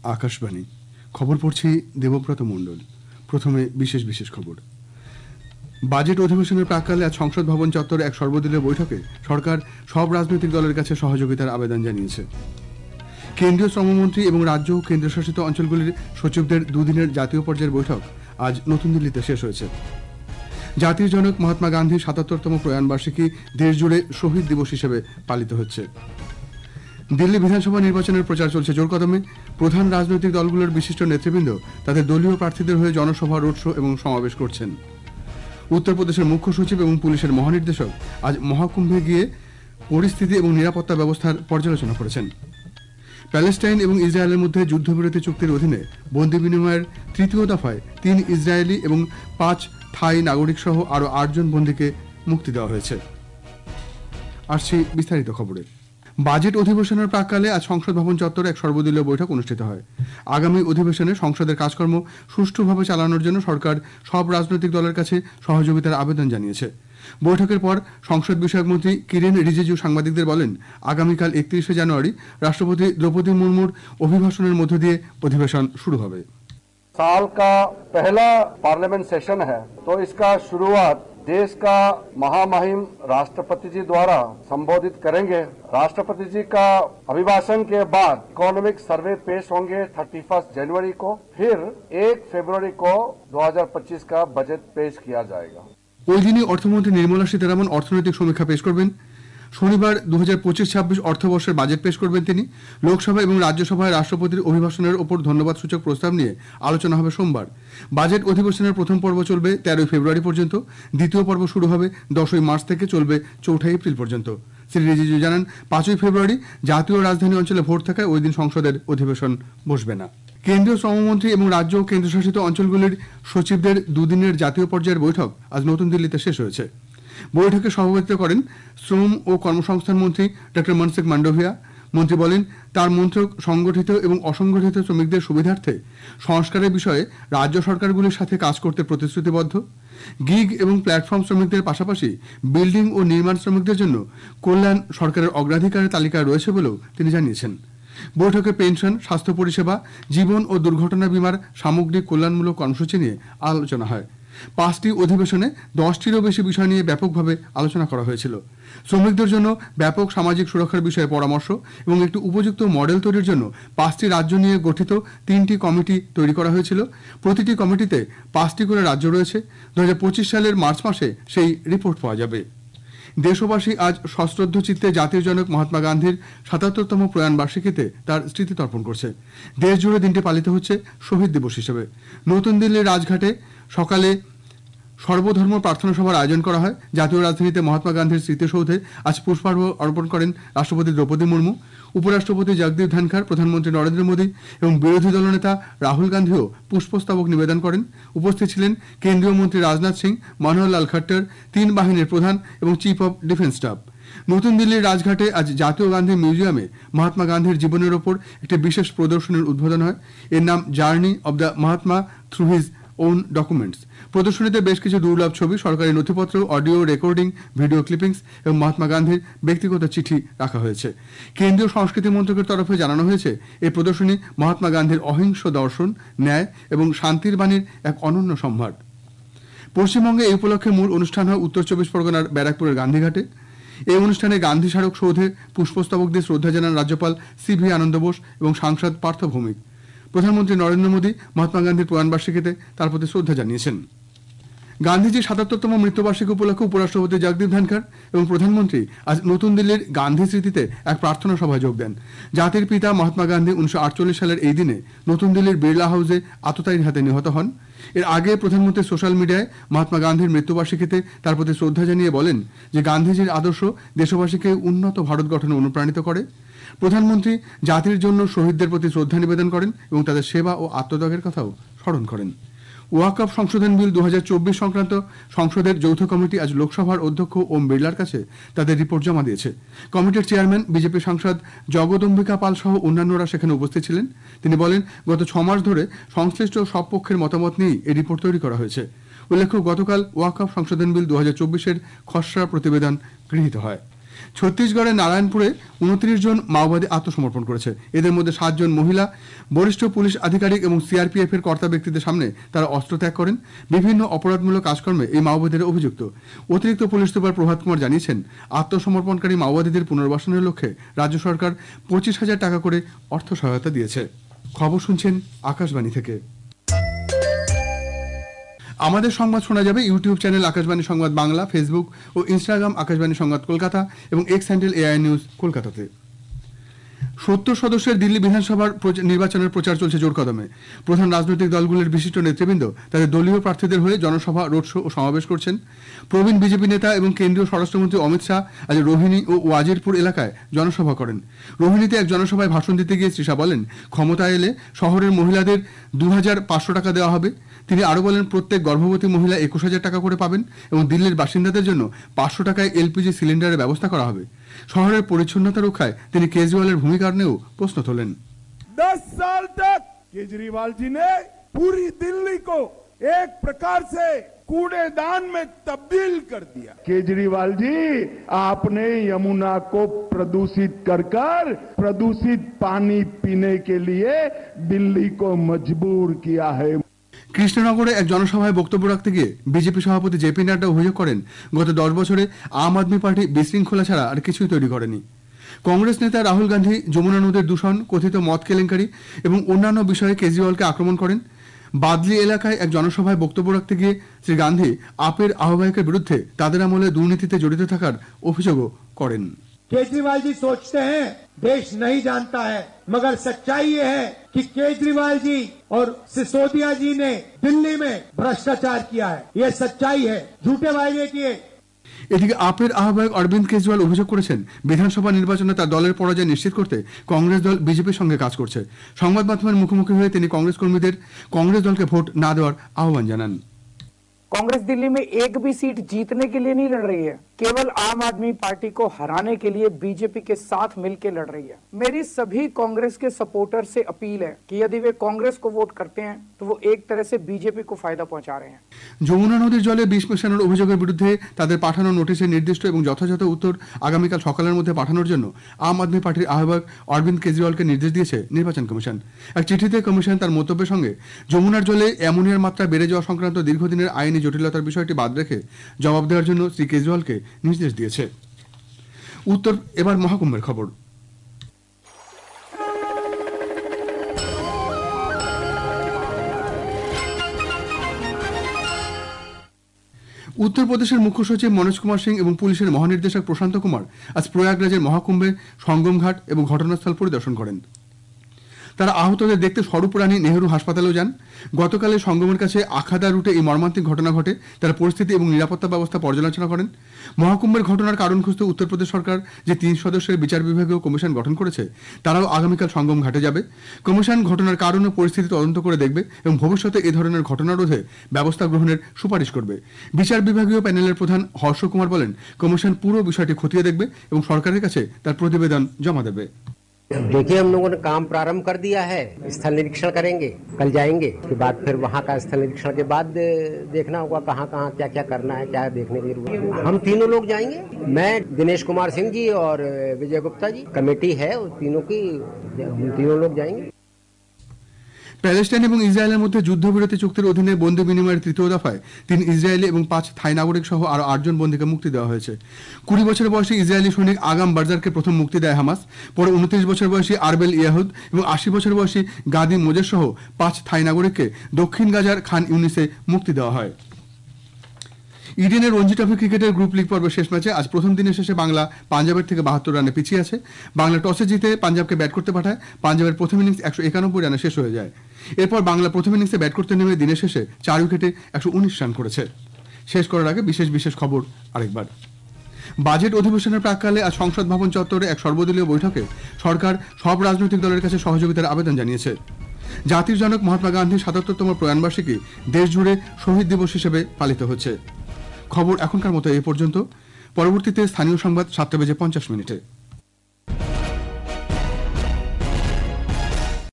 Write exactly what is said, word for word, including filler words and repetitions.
আকাশবাণী খবর পড়ছি দেবব্রত মণ্ডল। প্রথমে বিশেষ বিশেষ খবর। বাজেট অধিবেশনের প্রাক্কালে আজ সংসদ ভবন চত্বরে এক সর্বদলীয় বৈঠকে সরকার সব রাজনৈতিক দলের কাছে সহযোগিতার আবেদন জানিয়েছে। কেন্দ্রীয় শ্রমমন্ত্রী এবং রাজ্য ও কেন্দ্রশাসিত অঞ্চলগুলির সচিবদের দুদিনের জাতীয় পর্যায়ের বৈঠক আজ নতুন দিল্লিতে শেষ হয়েছে। জাতির জনক মহাত্মা গান্ধীর সাতাত্তরতম প্রয়াণবার্ষিকী দেশজুড়ে শহীদ দিবস হিসেবে পালিত হচ্ছে। দিল্লি বিধানসভা নির্বাচনের প্রচার চলছে জোর কদমে। প্রধান রাজনৈতিক দলগুলোর বিশিষ্ট নেতৃবৃন্দ তাদের দলীয় প্রার্থীদের হয়ে জনসভা, রোড শো এবং সমাবেশ করছেন। উত্তরপ্রদেশের মুখ্য সচিব এবং পুলিশের মহানির্দেশক আজ মহাকুম্ভে গিয়ে পরিস্থিতি এবং নিরাপত্তা ব্যবস্থার পর্যালোচনা করেছেন। প্যালেস্টাইন এবং ইসরায়েলের মধ্যে যুদ্ধবিরতি চুক্তির অধীনে বন্দি বিনিময়ের তৃতীয় দফায় তিন ইসরায়েলি এবং পাঁচ থাই নাগরিক সহ আরও আটজন বন্দীকে মুক্তি দেওয়া হয়েছে। আসছি বিস্তারিত খবরে। বাজেট অধিবেশনের প্রাক্কালে আজ সংসদ ভবন চত্বরে এক সর্বদলীয় বৈঠক অনুষ্ঠিত হয়। আগামী অধিবেশনে সংসদের কাজকর্ম সুষ্ঠুভাবে চালানোর জন্য সরকার সব রাজনৈতিক দলের কাছে সহযোগিতার আবেদন জানিয়েছে। বৈঠকের পর সংসদ বিষয়ক মন্ত্রী কিরেন রিজিজু সাংবাদিকদের বলেন, আগামীকাল একত্রিশে জানুয়ারি রাষ্ট্রপতি দ্রৌপদী মুর্মুর অভিভাষণের মধ্য দিয়ে অধিবেশন শুরু হবে। साल का पहला पार्लियामेंट सेशन है, तो इसका शुरुआत देश का महामहिम राष्ट्रपति जी द्वारा संबोधित करेंगे। राष्ट्रपति जी का अभिभाषण के बाद इकोनॉमिक सर्वे पेश होंगे थर्टी फर्स्ट जनवरी को, फिर एक फरवरी को दो हजार पच्चीस का बजट पेश किया जाएगा। ওই দিনই অর্থমন্ত্রী নির্মলা সীতারামন অর্থনৈতিক সমীক্ষা পেশ করবেন। শনিবার দু হাজার পঁচিশ ছাব্বিশ অর্থবর্ষের বাজেট পেশ করবেন তিনি। লোকসভা এবং রাজ্যসভায় রাষ্ট্রপতির অভিভাষণের ওপর ধন্যবাদ সূচক প্রস্তাব নিয়ে আলোচনা হবে সোমবার। বাজেট অধিবেশনের প্রথম পর্ব চলবে তেরোই ফেব্রুয়ারি পর্যন্ত। দ্বিতীয় পর্ব শুরু হবে দশই মার্চ থেকে, চলবে চৌঠা এপ্রিল পর্যন্ত। শ্রী রিজিজু জানান, পাঁচই ফেব্রুয়ারি জাতীয় রাজধানী অঞ্চলে ভোট থাকায় ওই দিন সংসদের অধিবেশন বসবে না। কেন্দ্রীয় শ্রমমন্ত্রী এবং রাজ্য ও কেন্দ্রশাসিত অঞ্চলগুলির সচিবদের দুদিনের জাতীয় পর্যায়ের বৈঠক আজ নতুন দিল্লিতে শেষ হয়েছে। বৈঠকে সভাপতিত্ব করেন শ্রম ও কর্মসংস্থান মন্ত্রী ডক্টর মনসুখ মান্ডভিয়া। মন্ত্রী বলেন, তার মন্ত্রক সংগঠিত এবং অসংগঠিত শ্রমিকদের সুবিধার্থে সংস্কারের বিষয়ে রাজ্য সরকারগুলির সাথে কাজ করতে প্রতিশ্রুতিবদ্ধ। গিগ এবং প্ল্যাটফর্ম শ্রমিকদের পাশাপাশি বিল্ডিং ও নির্মাণ শ্রমিকদের জন্য কল্যাণ সরকারের অগ্রাধিকারের তালিকায় রয়েছে বলেও তিনি জানিয়েছেন। বৈঠকে পেনশন, স্বাস্থ্য পরিষেবা, জীবন ও দুর্ঘটনা বীমার সামগ্রিক কল্যাণমূলক কর্মসূচি নিয়ে আলোচনা হয়। পাঁচটি অধিবেশনে দশটিরও বেশি বিষয় নিয়ে ব্যাপকভাবে আলোচনা করা হয়েছিল। শ্রমিকদের জন্য ব্যাপক সামাজিক সুরক্ষার বিষয়ে পরামর্শ এবং একটি উপযুক্ত মডেল তৈরির জন্য পাঁচটি রাজ্য নিয়ে গঠিত তিনটি কমিটি তৈরি করা হয়েছিল। প্রতিটি কমিটিতে পাঁচটি করে রাজ্য রয়েছে। দু হাজার পঁচিশ সালের মার্চ মাসে সেই রিপোর্ট পাওয়া যাবে। দেশবাসী আজ সশ্রদ্ধ চিত্তে জাতির জনক মহাত্মা গান্ধীর সাতাত্তরতম প্রয়াণ বার্ষিকীতে তার স্মৃতি তর্পণ করছে। দেশ জুড়ে দিনটি পালিত হচ্ছে শহীদ দিবস হিসেবে। নতুন দিল্লির রাজঘাটে সকালে সর্বধর্ম প্রার্থনা সভার আয়োজন করা হয়। জাতীয় রাজধানীতে মহাত্মা গান্ধীর স্মৃতিসৌধে আজ পুষ্পার্ঘ্য অর্পণ করেন রাষ্ট্রপতি দ্রৌপদী মুর্মু, উপরাষ্ট্রপতি জগদীপ ধনখড়, প্রধানমন্ত্রী নরেন্দ্র মোদী এবং বিরোধী দলনেতা রাহুল গান্ধীও পুষ্পস্তবক নিবেদন করেন। উপস্থিত ছিলেন কেন্দ্রীয় মন্ত্রী রাজনাথ সিং, মনোহর লাল খট্টর, তিন বাহিনীর প্রধান এবং চিফ অব ডিফেন্স স্টাফ। নতুন দিল্লির রাজঘাটে আজ জাতীয় গান্ধী মিউজিয়ামে মহাত্মা গান্ধীর জীবনের ওপর একটি বিশেষ প্রদর্শনীর উদ্বোধন হয়। এর নাম journey of the Mahatma through his own documents. প্রদর্শনীতে বেশ কিছু দুর্লভ ছবি, সরকারি নথিপত্র, অডিও রেকর্ডিং, ভিডিও ক্লিপিংস এবং মহাত্মা গান্ধীর ব্যক্তিগত চিঠি রাখা হয়েছে। কেন্দ্রীয় সংস্কৃতি মন্ত্রকের তরফে জানানো হয়েছে, এই প্রদর্শনী মহাত্মা গান্ধীর অহিংস দর্শন, ন্যায় এবং শান্তির বাণীর এক অনন্য সম্ভার। পশ্চিমবঙ্গে এই উপলক্ষে মূল অনুষ্ঠান হয় উত্তর চব্বিশ পরগনার ব্যারাকপুরের গান্ধীঘাটে। এই অনুষ্ঠানে গান্ধী স্মারক সৌধে পুষ্পস্তবক দিয়ে শ্রদ্ধা জানান রাজ্যপাল সি ভি আনন্দ বোস এবং সাংসদ পার্থ ভৌমিক। প্রধানমন্ত্রী নরেন্দ্র মোদী মহাত্মা গান্ধীর প্রয়াণবার্ষিকীতে তার প্রতি শ্রদ্ধা জানিয়েছেন। গান্ধীজির সাতাত্তরতম মৃত্যুবার্ষিকী উপলক্ষে উপরাষ্ট্রপতি জগদীপ ধনখড় এবং প্রধানমন্ত্রী আজ নতুন দিল্লির গান্ধী স্মৃতিতে এক প্রার্থনা সভায় যোগ দেন। জাতির পিতা মহাত্মা গান্ধী উনিশশো আটচল্লিশ সালের এই দিনে নতুন দিল্লির বিড়লা হাউসে আততায়ীর হাতে নিহত হন। এর আগে প্রধানমন্ত্রী সোশ্যাল মিডিয়ায় মহাত্মা গান্ধীর মৃত্যুবার্ষিকীতে তার প্রতি শ্রদ্ধা জানিয়ে বলেন যে গান্ধীজির আদর্শ দেশবাসীকে উন্নত ভারত গঠনে অনুপ্রাণিত করে। প্রধানমন্ত্রী জাতির জন্য শহীদদের প্রতি শ্রদ্ধা নিবেদন করেন এবং তাদের সেবা ও আত্মত্যাগের কথাও স্মরণ করেন। ওয়াকফ সংশোধন বিল দু হাজার চব্বিশ সংক্রান্ত সংসদের যৌথ কমিটি আজ লোকসভার অধ্যক্ষ ওম বিড়লার কাছে তাদের রিপোর্ট জমা দিয়েছে। কমিটির চেয়ারম্যান বিজেপি সাংসদ জগদম্বিকা পাল সহ অন্যান্যরা সেখানে উপস্থিত ছিলেন। তিনি বলেন, গত ছ মাস ধরে সংশ্লিষ্ট সব পক্ষের মতামত নিয়েই এই রিপোর্ট তৈরি করা হয়েছে। উল্লেখ্য, গতকাল ওয়াকফ সংশোধন বিল দু হাজার চব্বিশের খসড়া প্রতিবেদন গৃহীত হয়। ছত্তিশগড়ের নারায়ণপুরে উনত্রিশ জন মাওবাদী আত্মসমর্পণ করেছে। এদের মধ্যে সাতজন মহিলা, বরিষ্ঠ পুলিশ আধিকারিক এবং সিআরপিএফ এর কর্তা ব্যক্তিদের সামনে তারা অস্ত্র ত্যাগ করেন। বিভিন্ন অপরাধমূলক কাজকর্মে এই মাওবাদীরা অভিযুক্ত। অতিরিক্ত পুলিশ সুপার প্রভাত কুমার জানিয়েছেন, আত্মসমর্পণকারী মাওবাদীদের পুনর্বাসনের লক্ষ্যে রাজ্য সরকার পঁচিশ হাজার টাকা করে অর্থ সহায়তা দিয়েছে। খবর শুনছেন আকাশবাণী থেকে। আমাদের সংবাদ শোনা যাবে ইউটিউব চ্যানেল আকাশবাণী সংবাদ বাংলা, ফেসবুক ও ইনস্টাগ্রাম আকাশবাণী সংবাদ কলকাতা এবং এক্স হ্যান্ডেল এআই নিউজ কলকাতাতে। সত্তর সদস্যের দিল্লি বিধানসভার নির্বাচনের প্রচার চলছে জোর কদমে। প্রধান রাজনৈতিক দলগুলির বিশিষ্ট নেতৃবৃন্দ তাদের দলীয় প্রার্থীদের হয়ে জনসভা, রোড শো ও সমাবেশ করছেন। প্রবীণ বিজেপি নেতা এবং কেন্দ্রীয় স্বরাষ্ট্রমন্ত্রী অমিত শাহ আজ রোহিণী ও ওয়াজিরপুর এলাকায় জনসভা করেন। রোহিণীতে এক জনসভায় ভাষণ দিতে গিয়ে শ্রী শাহ বলেন, ক্ষমতায় এলে শহরের মহিলাদের দু হাজার পাঁচশো টাকা দেওয়া হবে। তিনি আরও বলেন, প্রত্যেক গর্ভবতী মহিলা একুশ হাজার টাকা করে পাবেন এবং দিল্লির বাসিন্দাদের জন্য পাঁচশো টাকায় এলপিজি সিলিন্ডারের ব্যবস্থা করা হবে। শহরের পরিচ্ছন্নতা রক্ষায় তিনি কেজরিওয়ালের ভূমিকা নিয়েও প্রশ্ন তোলেন। दस साल तक केजरीवाल जी ने पूरी दिल्ली को एक प्रकार से कूड़ेदान में तब्दील कर दिया। केजरीवाल जी, आपने यमुना को प्रदूषित कर कर प्रदूषित पानी पीने के लिए दिल्ली को मजबूर किया है। কৃষ্ণনগরে এক জনসভায় বক্তব্য রাখতে গিয়ে বিজেপি সভাপতি জেপি নাড্ডা অভিযোগ করেন, গত দশ বছরে আম আদমি পার্টি বিশৃঙ্খলা ছাড়া আর কিছুই তৈরি করেনি। কংগ্রেস নেতা রাহুল গান্ধী যমুনা নদীর দূষণ, কথিত মদ কেলেঙ্কারি এবং অন্যান্য বিষয়ে কেজরিওয়ালকে আক্রমণ করেন। বাদলি এলাকায় এক জনসভায় বক্তব্য রাখতে গিয়ে শ্রী গান্ধী আপের আহ্বায়কের বিরুদ্ধে তাদের আমলে দুর্নীতিতে জড়িত থাকার অভিযোগও করেন। केजरीवाल जी सोचते हैं देश नहीं जानता है, मगर सच्चाई ये है कि केजरीवाल जी और सिसोदिया जी ने दिल्ली में भ्रष्टाचार किया है। ये सच्चाई है, झूठे वायदे किए। এদিকে আপের আহ্বায়ক অরবিন্দ কেজরিওয়াল অভিযোগ করেছেন, বিধানসভা নির্বাচনে তার দলের পরাজয় নিশ্চিত করতে কংগ্রেস দল বিজেপির সঙ্গে কাজ করছে। সংবাদ মাধ্যমের মুখোমুখি হয়ে তিনি কংগ্রেস কর্মীদের কংগ্রেস দলকে ভোট না দেওয়ার আহ্বান জানান। कांग्रेस दिल्ली में एक भी सीट जीतने के लिए नहीं लड़ रही है, केवल आम आदमी पार्टी को हराने के लिए बीजेपी के साथ मिलकर लड़ रही है। मेरी सभी कांग्रेस के सपोर्टर से अपील है कि यदि वे कांग्रेस को वोट करते हैं तो वो एक तरह से बीजेपी को फायदा पहुंचा रहे हैं। যমুনা নদীর জলে বিষ মেশানোর অভিযোগের বিরুদ্ধে তাদের পাঠানো নোটিশের নির্দিষ্ট এবং যথাযথ উত্তর আগামীকাল সকালের মধ্যে পাঠানোর জন্য আম আদমি পার্টির আহ্বায়ক অরবিন্দ কেজরিওয়ালকে নির্দেশ দিয়েছে নির্বাচন কমিশন। এক চিঠিতে কমিশন তার মন্তব্যের সঙ্গে যমুনার জলে অ্যামোনিয়ার মাত্রা বেড়ে যাওয়া সংক্রান্ত দীর্ঘদিনের আইনি জটিলতার বিষয়টি বাদ রেখে জবাব দেওয়ার জন্য শ্রী কেজরিওয়ালকে নির্দেশ দিয়েছে। উত্তর এবার মহাকুম্ভের খবর। উত্তরপ্রদেশের মুখ্য সচিব মনোজ কুমার সিং এবং পুলিশের মহানির্দেশক প্রশান্ত কুমার আজ প্রয়াগরাজের মহাকুম্ভে সঙ্গমঘাট এবং ঘটনাস্থল পরিদর্শন করেন। তারা আহতদের দেখতে স্বরূপরানী নেহেরু হাসপাতালেও যান। গতকালের সঙ্গমের কাছে আখাদা রুটে এই মর্মান্তিক ঘটনা ঘটে। তারা পরিস্থিতি এবং নিরাপত্তা ব্যবস্থা পর্যালোচনা করেন। মহাকুম্ভের ঘটনার কারণ খুঁজতে উত্তরপ্রদেশ সরকার যে তিন সদস্যের বিচার বিভাগীয় কমিশন গঠন করেছে, তারাও আগামীকাল সঙ্গম ঘাটে যাবে। কমিশন ঘটনার কারণ ও পরিস্থিতি তদন্ত করে দেখবে এবং ভবিষ্যতে এ ধরনের ঘটনা রোধে ব্যবস্থা গ্রহণের সুপারিশ করবে। বিচার বিভাগীয় প্যানেলের প্রধান হর্ষ কুমার বলেন, কমিশন পুরো বিষয়টি খতিয়ে দেখবে এবং সরকারের কাছে তার প্রতিবেদন জমা দেবে। देखिए, हम लोगों ने काम प्रारंभ कर दिया है। स्थल निरीक्षण करेंगे, कल जाएंगे, उसके बाद फिर वहाँ का स्थल निरीक्षण के बाद देखना होगा कहाँ कहाँ क्या क्या करना है, क्या देखने की जरूरत है। हम तीनों लोग जाएंगे, मैं, दिनेश कुमार सिंह जी और विजय गुप्ता जी, कमेटी है उस तीनों की, हम तीनों लोग जाएंगे। প্যালেস্টাইন এবং ইসরায়েলের মধ্যে যুদ্ধবিরতি চুক্তির অধীনে বন্দি বিনিময়ের তৃতীয় দফায় তিন ইসরায়েলি এবং পাঁচ থাই নাগরিক সহ আরও আটজন বন্দীকে মুক্তি দেওয়া হয়েছে। কুড়ি বছর বয়সী ইসরায়েলি সৈনিক আগাম বার্জারকে প্রথম মুক্তি দেয় হামাস। পরে উনত্রিশ বছর বয়সী আরবেল ইয়াহুদ এবং আশি বছর বয়সী গাদি মোজেস সহ পাঁচ থাই নাগরিককে দক্ষিণ গাজার খান ইউনিসে মুক্তি দেওয়া হয়। ইডেনের রঞ্জি ট্রফি ক্রিকেটের গ্রুপ লিগ পর্বের শেষ ম্যাচে আজ প্রথম দিনের শেষে বাংলা পাঞ্জাবের থেকে বাহাত্তর রানে পিছিয়ে আছে। বাংলা টসে জিতে পাঞ্জাবকে ব্যাট করতে পাঠায়। পাঞ্জাবের প্রথম ইনিংস একশো একানব্বই রানে শেষ হয়ে যায়। এরপর বাংলা প্রথম ইনিংসে ব্যাট করতে নেমে দিনের শেষে চার উইকেটে একশো উনিশ রান করেছে। শেষ করার আগে বিশেষ বিশেষ খবর আরেকবার। বাজেট অধিবেশনের প্রাক্কালে আজ সংসদ ভবন চত্বরে এক সর্বদলীয় বৈঠকে সরকার সব রাজনৈতিক দলের কাছে সহযোগিতার আবেদন জানিয়েছে। জাতির জনক মহাত্মা গান্ধীর সাতাত্তরতম প্রয়াণবার্ষিকী দেশ জুড়ে শহীদ দিবস হিসেবে পালিত হচ্ছে। খবর এখনকার মতো এই পর্যন্ত। পরবর্তীতে স্থানীয় সংবাদ সাতটা বেজে পঞ্চাশ মিনিটে।